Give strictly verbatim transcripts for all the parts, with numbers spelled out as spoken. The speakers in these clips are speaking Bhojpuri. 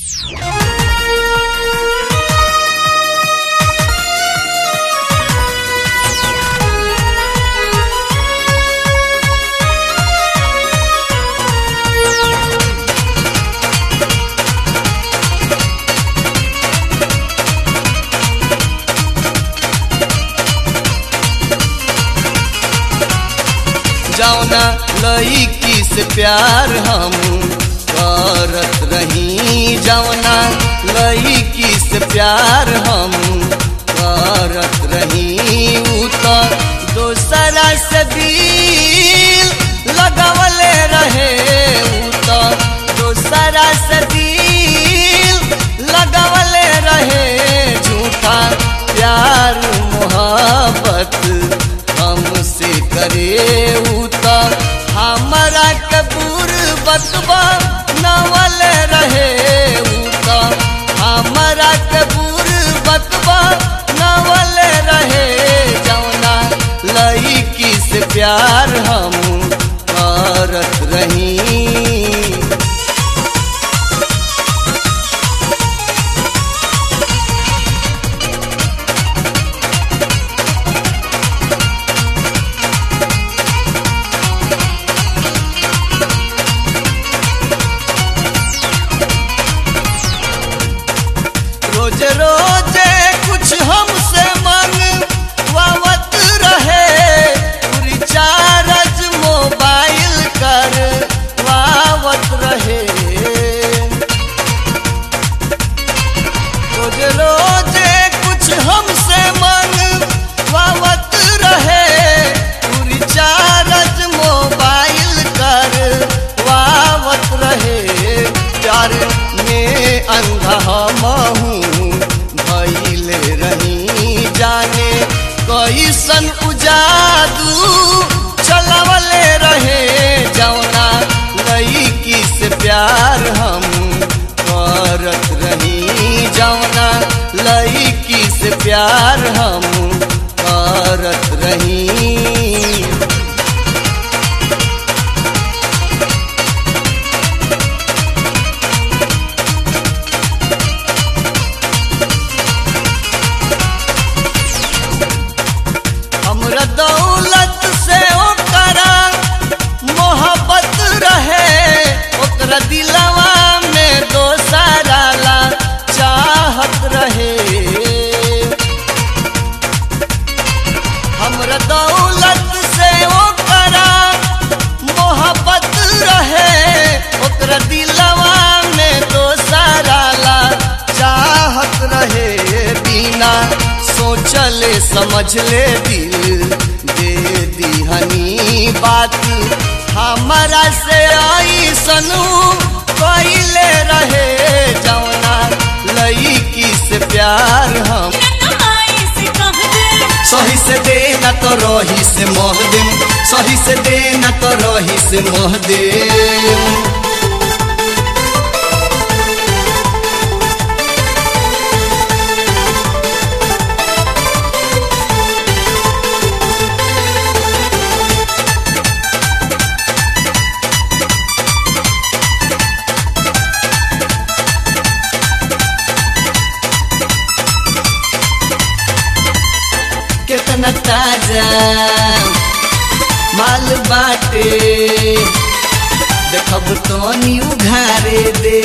जौना लईकी से प्यार हम करत रही, जौना लईकी से प्यार हम करत रही, उ तो दोसरा से दिल लगवले रहे, उ तो दोसरा से दिल लगवले रहे। झूठा प्यार मोहब्बत हमसे करे, उ तो हमारा कबूर बतवा नवल रहे, उ तो हमारा कबूर बतवा नवल रहे। जौना लईकी से प्यार हम करत रही। रोज रोज कुछ हमसे मंगवावत रहे, रिचार्ज मोबाइल कर वावत रहे। रोज रोज कुछ हमसे मंगवावत रहे, रिचार्ज मोबाइल कर वावत रहे। प्यार में अंधा हमहू भइले रही, जाने कैसन उजादू चलवले रहे। जौना लईकी से प्यार हम करत रही, जौना लईकी से प्यार हम करत रही। हमरा दौलत से ओकरा मोहब्बत रहे, ओकरा दिलवा में दोसरा ला चाहत रहे। हमरा दौलत से ओकरा मोहब्बत रहे, ओकरा दिलवा में दोसरा ला चाहत रहे। बिना सोचले समझले दिल दे दिहनी, बात हमारा से आई सनू कइले रहे। जौना लईकी से प्यार हम सही से देना तो रही से मोह देम, सही से देना तो रही से मोह देम। कितना ताजा माल बाटे, देखब तो नी उघारे दे।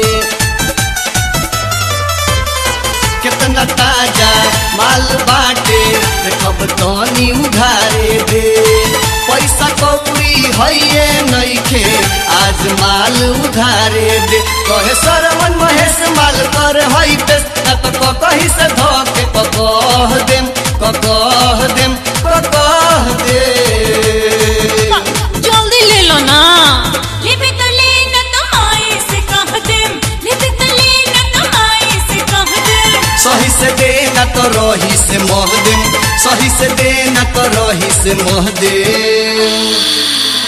कितना ताजा माल बाटे, देखब तो नी उघारे दे। पैसा कौड़ी है नइखे, आज माल उधारे दे। कहे सरवन महेश माल कर हई पेश, न तो कहीं से धोके कह देम, कह देम, कह दे। जल्दी ले लो ना, लेबे तो ले न तो माई से कह देम, लेबे तो ले न तो माई से कह देम। सही से देना तो रही से मोह देम, सही से देना तो रही से मोह देम।